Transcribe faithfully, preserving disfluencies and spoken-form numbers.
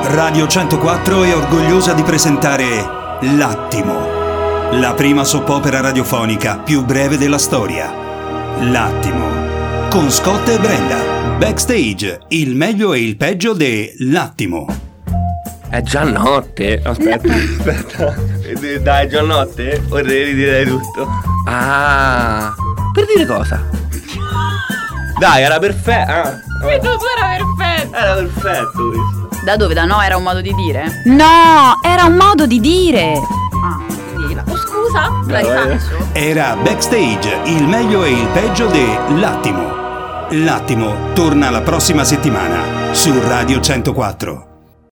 Radio centoquattro è orgogliosa di presentare L'Attimo, la prima soap opera radiofonica più breve della storia. L'Attimo, con Scott e Brenda. Backstage, il meglio e il peggio de L'Attimo. È già notte. Aspetta, aspetta. Dai, è già notte? O devi dire tutto? Ah, per dire cosa? Dai, era perfetto. Ah, Questo era perfetto. era perfetto questo. Da dove? Da no era un modo di dire? No, era un modo di dire. Ah, quindi la- oh, scusa, la No, eh. rifaccio. Era Backstage, il meglio e il peggio de L'Attimo. L'Attimo torna la prossima settimana su Radio centoquattro.